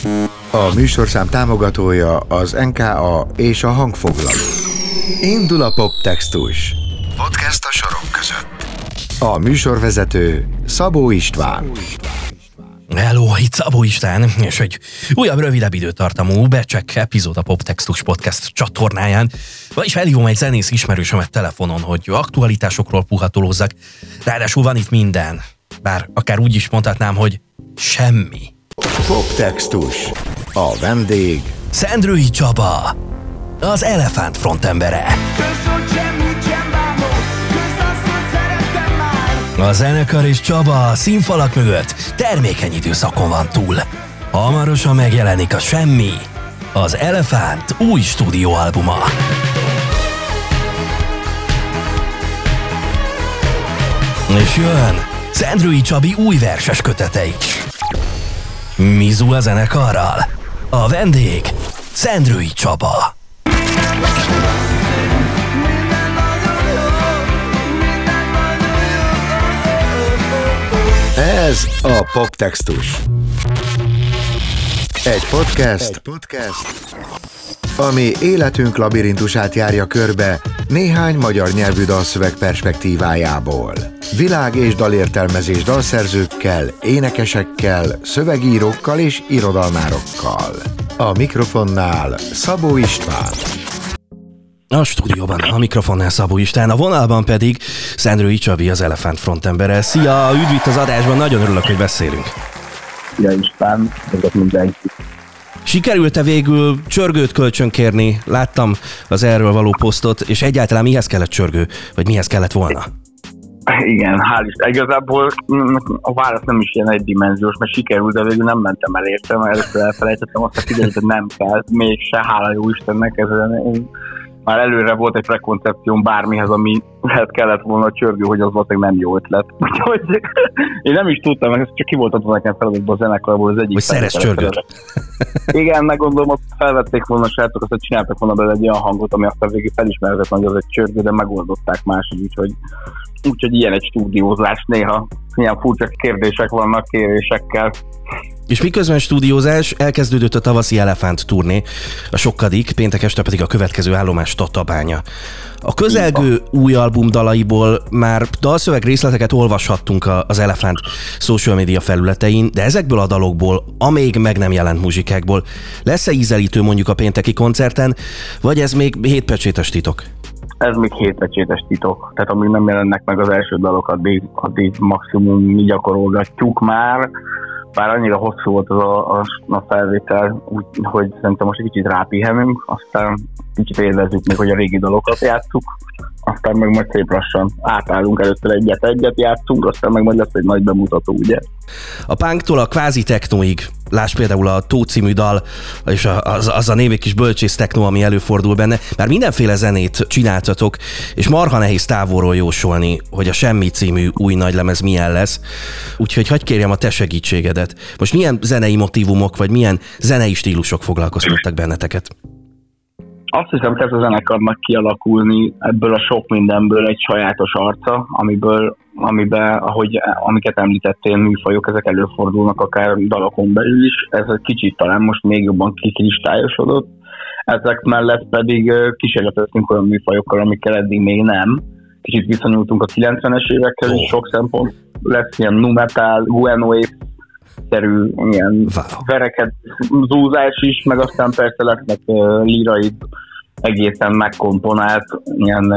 A műsorszám támogatója az NKA és a hangfoglaló. Indul a poptextus. Podcast a sorok között. A műsorvezető Szabó István. Hello, itt Szabó István, és egy újabb, rövidebb időtartamú becsek epizód a Poptextus Podcast csatornáján. Vagyis felhívom egy zenész ismerősömet telefonon, hogy aktualitásokról puhatolózzak. Ráadásul van itt minden. Bár akár úgy is mondhatnám, hogy semmi. Poptextus. A vendég Szendrői Csaba, az Elefánt frontembere. A zenekar és Csaba a színfalak mögött termékeny időszakon van túl. Hamarosan megjelenik a Semmi, az Elefánt új stúdióalbuma. És jön Szendrői Csabi új verses kötete is. Mizu a zenekarral. A vendég Szendrői Csaba. Ez a Poptextus. Egy podcast, ami életünk labirintusát járja körbe néhány magyar nyelvű dalszöveg perspektívájából. Világ- és dalértelmezés dalszerzőkkel, énekesekkel, szövegírókkal és irodalmárokkal. A mikrofonnál Szabó István. A stúdióban a mikrofonnál Szabó István, a vonalban pedig Szendrői Csabi, az Elefánt frontembere. Szia, üdv itt az adásban, nagyon örülök, hogy beszélünk. Szia István, ezek mindenki. Sikerült-e végül csörgőt kölcsönkérni? Láttam az erről való posztot, és egyáltalán mihez kellett csörgő, vagy mihez kellett volna? Igen, hál' Isten. Igazából a válasz nem is ilyen egydimenziós, mert sikerült, de végül nem mentem el érte, mert először elfelejtettem, aztán kiderült, hogy nem kell, mégse, hála jó Istennek, ezen már előre volt egy prekoncepcióm bármihez, amihez kellett volna a csörgő, hogy az valószínűleg nem jó ötlet. Úgyhogy én nem is tudtam, mert csak ki volt adva nekem feladatban a zenekarból az egyik. Hogy szerez csörgőt. Igen, meg gondolom, hogy felvették volna a srácok, aztán csináltak volna bele egy olyan hangot, ami aztán végül felismerhetett, hogy az egy csörgő, de megoldották máshogy, úgyhogy ilyen egy stúdiózás néha. Ilyen furcsa kérdések vannak kérésekkel. És miközben stúdiózás, elkezdődött a tavaszi Elefánt turné, a sokkadik, péntek este pedig a következő állomás Tatabánya. A közelgő új album dalaiból már dalszöveg részleteket olvashattunk az Elefánt social media felületein, de ezekből a dalokból, amíg meg nem jelent muzsikákból, lesz-e ízelítő mondjuk a pénteki koncerten, vagy ez még hétpecsétes titok? Ez még hétpecsétes titok. Tehát amíg nem jelennek meg az első dalok, addig maximum mi gyakorolgatjuk már. Bár annyira hosszú volt a felvétel, úgyhogy szerintem most egy kicsit rápihenünk, aztán kicsit élvezzük még, hogy a régi dalokat játsszuk, aztán meg majd szép lassan átállunk, először egyet játszunk, aztán meg majd lesz egy nagy bemutató, ugye? A punktól a kvázi technoig, lásd például a Tó című dal, és az a némi kis bölcsész techno, ami előfordul benne, már mindenféle zenét csináltatok, és marha nehéz távolról jósolni, hogy a Semmi című új nagylemez milyen lesz, úgyhogy hadd kérjem a te segítségedet. Most milyen zenei motívumok, vagy milyen zenei stílusok foglalkoztattak benneteket? Azt hiszem, kezd a zenekarnak kialakulni ebből a sok mindenből egy sajátos arca, amiben, amiket említettél, műfajok, ezek előfordulnak akár dalokon belül is. Ez egy kicsit talán most még jobban kikristályosodott. Ezek mellett pedig kísérleteztünk olyan műfajokkal, amikkel eddig még nem. Kicsit viszonyultunk a 90-es évekhez is, sok szempont lesz ilyen nu metal, Gueno-szerű ilyen vereket zúzás is, meg aztán persze lesznek lírai, egészen megkomponált, ilyen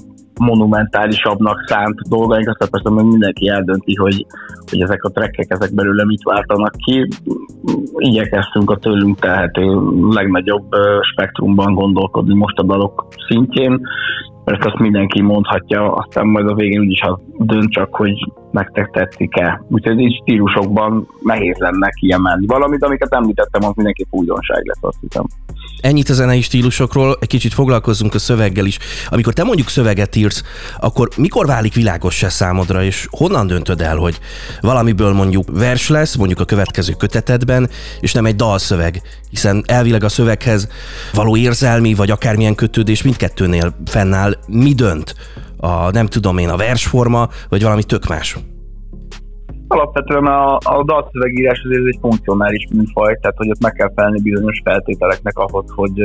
monumentálisabbnak szánt dolgaink, aztán persze még mindenki eldönti, hogy ezek a trekkek, ezek belőle mit váltanak ki. Igyekeztünk a tőlünk telhető legnagyobb spektrumban gondolkodni most a dalok szintjén. Ezt azt mindenki mondhatja, aztán majd a végén úgyis az dönt csak, hogy nektek tetszik-e. Úgyhogy így stílusokban nehéz lenne kiemelni. Valamit, amiket említettem, az mindenképp újdonság lesz, azt hiszem. Ennyit a zenei stílusokról, egy kicsit foglalkozzunk a szöveggel is. Amikor te mondjuk szöveget írsz, akkor mikor válik világossá számodra, és honnan döntöd el, hogy valamiből mondjuk vers lesz, mondjuk a következő kötetedben, és nem egy dalszöveg, hiszen elvileg a szöveghez való érzelmi, vagy akármilyen kötődés mindkettőnél fennáll. Mi dönt? A versforma, vagy valami tök más? Alapvetően a dalszövegírás azért egy funkcionális műfaj, tehát hogy ott meg kell felelni bizonyos feltételeknek ahhoz, hogy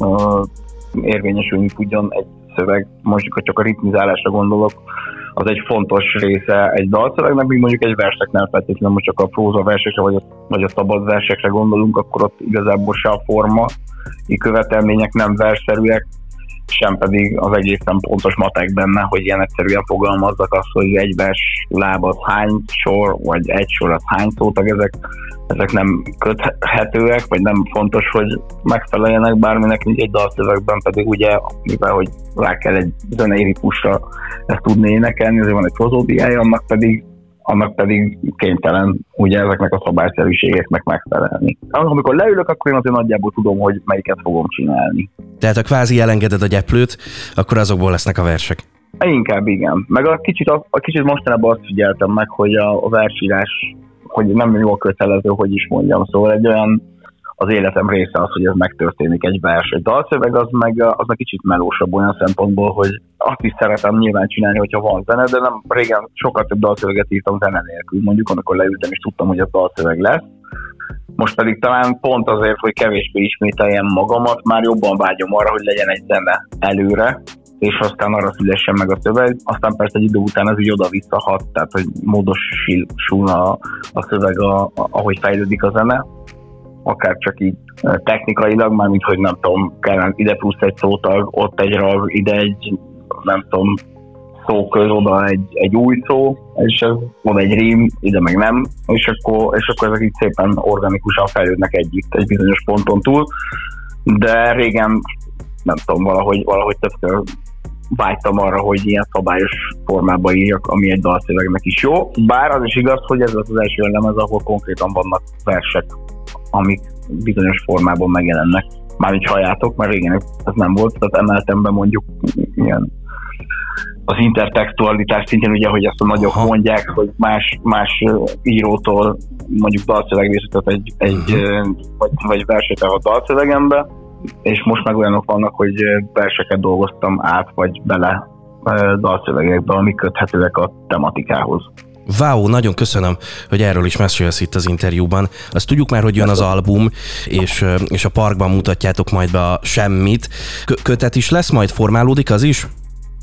érvényesülni tudjon egy szöveg. Mondjuk, ha csak a ritmizálásra gondolok, az egy fontos része egy dalszövegnek, míg mondjuk egy verseknél feltétlenül, most csak a próza versekre vagy a szabad versekre gondolunk, akkor ott igazából se a forma követelmények nem versszerűek, sem pedig az egészen pontos matek benne, hogy ilyen egyszerűen fogalmazzak azt, hogy egy vers láb az hány sor, vagy egy sor az hány szótag, ezek nem köthetőek, vagy nem fontos, hogy megfeleljenek bárminek, mint egy dalszövegben pedig ugye, mivel hogy rá kell egy zenei ritmusra ezt tudni énekelni, azért van egy prozódiája, annak pedig kénytelen ugye ezeknek a szabályszerűségeknek megfelelni. Amikor leülök, akkor én azért nagyjából tudom, hogy melyiket fogom csinálni. Tehát ha kvázi elengeded a gyeplőt, akkor azokból lesznek a versek. Inkább igen. Meg a kicsit mostanában azt figyeltem meg, hogy a versírás, hogy nem jól kötelező, hogy is mondjam. Szóval egy olyan az életem része az, hogy ez megtörténik egy vers. Egy dalszöveg az meg kicsit melósabb olyan szempontból, hogy azt is szeretem nyilván csinálni, hogyha van zene, de nem régen sokkal több dalszöveget írtam zene nélkül. Mondjuk amikor leültem és tudtam, hogy ez dalszöveg lesz. Most pedig talán pont azért, hogy kevésbé ismételjem magamat, már jobban vágyom arra, hogy legyen egy zene előre, és aztán arra szülessen meg a szöveg. Aztán persze egy idő után ez így oda-visszahat, tehát hogy módosulna a szöveg, ahogy fejlődik a zene. Akár csak így technikailag, mármint, hogy nem tudom, kellene ide plusz egy szótag, ott egy rag, ide egy, nem tudom, szóköz, oda egy új szó, és ez oda egy rím, ide meg nem, és akkor ezek így szépen organikusan fejlődnek együtt egy bizonyos ponton túl, de régen, nem tudom, valahogy többször vágytam arra, hogy ilyen szabályos formában írjak, ami egy dalszövegnek is jó, bár az is igaz, hogy ez az első lemez, ahol konkrétan vannak versek, amik bizonyos formában megjelennek. Mármint halljátok, mert régen ez nem volt, tehát emeltem be mondjuk ilyen az intertextualitás szintjén, ugye, hogy ezt a nagyok mondják, hogy más írótól mondjuk dalszövegrészletet vagy verset a dalszövegembe, és most meg olyanok vannak, hogy verseket dolgoztam át, vagy bele dalszövegekbe, amik köthetőek a tematikához. Wow, nagyon köszönöm, hogy erről is mesélsz itt az interjúban. Azt tudjuk már, hogy jön az album, és a parkban mutatjátok majd be a Semmit. Kötet is lesz, majd formálódik az is?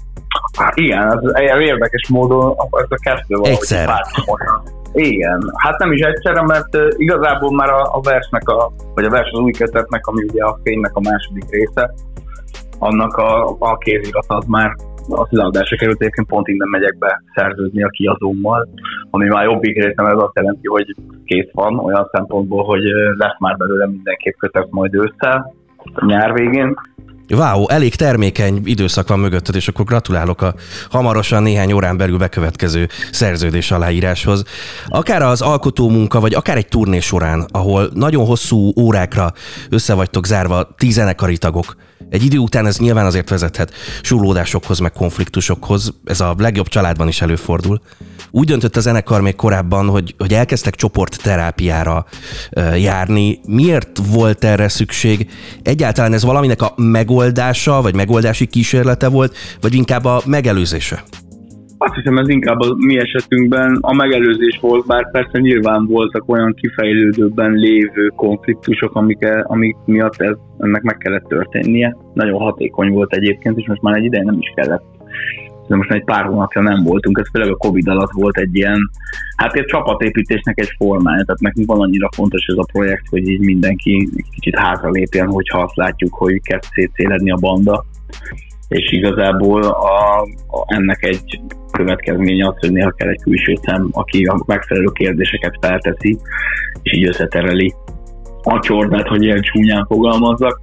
Igen, ez érdekes módon ez a kettő valahogy párhuzamosan. Igen, hát nem is egyszerre, mert igazából már a versnek, vagy a vers az új kötetnek, ami ugye a Fénynek a második része, annak a kézirat az már a leadásra került, egyébként pont innen megyek be szerződni a kiadómmal, ami már jobbik részem, ez azt jelenti, hogy kész van, olyan szempontból, hogy lesz már belőle mindenképp kötet majd ősszel, nyár végén. Wow, elég termékeny időszak van mögötted, és akkor gratulálok a hamarosan néhány órán belül bekövetkező szerződés aláíráshoz. Akár az alkotómunka, vagy akár egy turné során, ahol nagyon hosszú órákra össze vagytok zárva 10 zenekari tagok, egy idő után ez nyilván azért vezethet súrlódásokhoz, meg konfliktusokhoz, ez a legjobb családban is előfordul. Úgy döntött a zenekar még korábban, hogy elkezdtek csoportterápiára járni. Miért volt erre szükség? Egyáltalán ez valaminek a megoldása, vagy megoldási kísérlete volt, vagy inkább a megelőzése? Azt hiszem, ez inkább a mi esetünkben a megelőzés volt, bár persze nyilván voltak olyan kifejlődőben lévő konfliktusok, amik miatt ennek meg kellett történnie. Nagyon hatékony volt egyébként, és most már egy ideje nem is kellett. De most már egy pár hónapja nem voltunk, ez főleg a Covid alatt volt egy ilyen, hát egy csapatépítésnek egy formája, tehát nekünk van annyira fontos ez a projekt, hogy így mindenki kicsit hátralépjen, hogyha azt látjuk, hogy kezd szétszéledni a banda, és igazából ennek egy következménye az, hogy néha kell egy külső szem, aki a megfelelő kérdéseket felteszi, és így összetereli a csordát, hogy ilyen csúnyán fogalmazzak.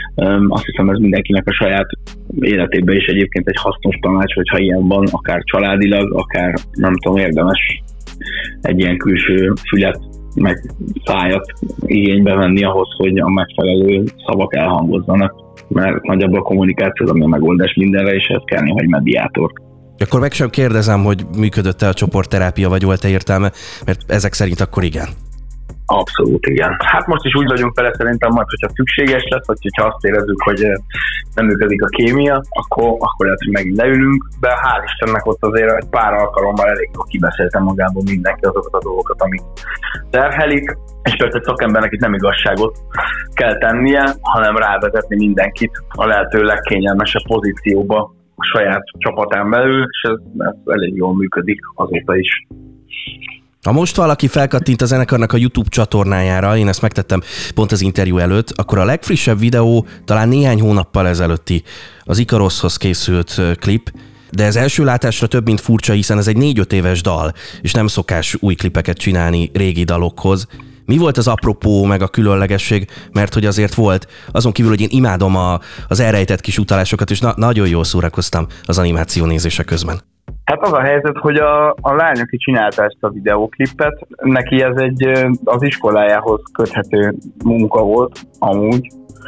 Azt hiszem, ez mindenkinek a saját életében is egyébként egy hasznos tanács, hogyha ilyen van, akár családilag, akár nem tudom, érdemes egy ilyen külső fület, meg szájat igénybe venni ahhoz, hogy a megfelelő szavak elhangozzanak, mert nagyjából a kommunikáció az, ami a megoldás mindenre, és ez kell néha egy mediátor. Akkor meg sem kérdezem, hogy működött-e a csoportterápia, vagy volt-e értelme, mert ezek szerint akkor igen. Abszolút, igen. Hát most is úgy vagyunk vele szerintem majd, hogyha szükséges lesz, vagy hogyha azt érezzük, hogy nem működik a kémia, akkor lehet, hogy megint leülünk, de hál' Istennek ott azért egy pár alkalommal elég jól kibeszéltem magából mindenki azokat a dolgokat, amik terhelik, és persze egy szakembernek itt nem igazságot kell tennie, hanem rávezetni mindenkit a lehető legkényelmesebb pozícióba a saját csapatán belül, és ez elég jól működik azóta is. Ha most valaki felkattint a zenekarnak a YouTube csatornájára, én ezt megtettem pont az interjú előtt, akkor a legfrissebb videó talán néhány hónappal ezelőtti, az Ikaroshoz készült klip, de ez első látásra több mint furcsa, hiszen ez egy 4-5 éves dal, és nem szokás új klipeket csinálni régi dalokhoz. Mi volt az apropó, meg a különlegesség, mert hogy azért volt, azon kívül, hogy én imádom az elrejtett kis utalásokat, és nagyon jól szórakoztam az animáció nézése közben. Hát az a helyzet, hogy a lány, aki csinálta ezt a videóklipet, neki ez az iskolájához köthető munka volt amúgy,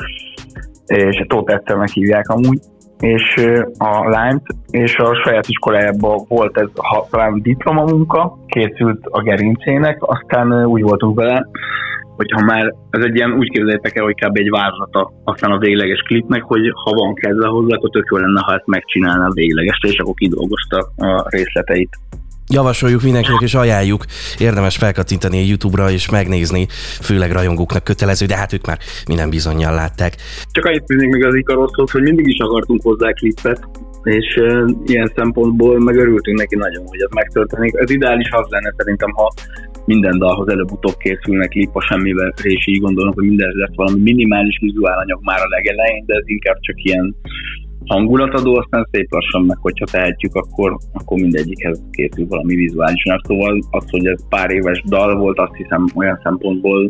és Tóth Eszternek hívják amúgy, és a lányt, és a saját iskolájában volt ez talán diplomamunka, készült a gerincének, aztán úgy voltunk vele, hogyha már ez egy ilyen, úgy képzeljétek el, hogy kb. Egy vázlata aztán a végleges klipnek, hogy ha van kedve hozzá, akkor tök jó lenne, ha ezt megcsinálná a véglegesre, és akkor kidolgozta a részleteit. Javasoljuk mindenkinek, és ajánljuk, érdemes felkattintani a YouTube-ra és megnézni, főleg rajongóknak kötelező, de hát ők már minden bizonnyal látták. Csak annyit fűznék még az Ikaroshoz, hogy mindig is akartunk hozzá klipet, és ilyen szempontból megörültünk neki nagyon, hogy ez megtörténik. Ez ideális az lenne szerintem, ha minden dalhoz előbb-utóbb készülnek klip, ha semmivel és így gondolnak, hogy mindenhez lesz valami minimális vizuálanyag már a legelején, de ez inkább csak ilyen hangulatadó, aztán szép lassan meg, hogyha tehetjük, akkor mindegyikhez készül valami vizuálisnak. Szóval az, hogy ez pár éves dal volt, azt hiszem olyan szempontból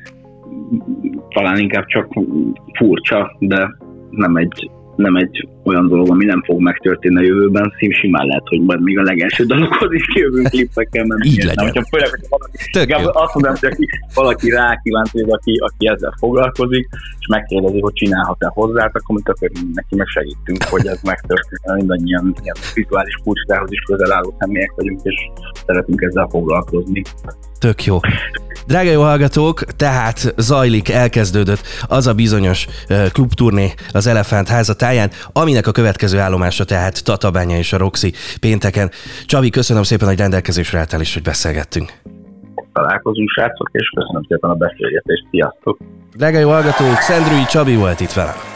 talán inkább csak furcsa, de nem egy olyan dolog, ami nem fog megtörténni a jövőben, simán lehet, hogy majd még a legelső dalokhoz is kijövünk klippekkel, mert így legyen. Főleg, hogyha azt mondom, hogy valaki rákívánt, hogy aki ezzel foglalkozik, és megkérdezi, hogy csinálhat-e hozzá, akkor mi tökéletesen neki meg segítünk, hogy ez megtörténjen. Mindannyian ilyen vizuális kulcsához is közel álló személyek vagyunk, és szeretünk ezzel foglalkozni. Tök jó. Drága jó hallgatók, tehát zajlik, elkezdődött az a bizonyos klubturné az Elefánt házatáján, aminek a következő állomása tehát Tatabánya és a Roxy pénteken. Csabi, köszönöm szépen, hogy rendelkezésre álltál és hogy beszélgettünk. Találkozunk, srácok, és köszönöm szépen a beszélgetést. Sziasztok! Drága jó hallgatók, Szendrői Csabi volt itt velem.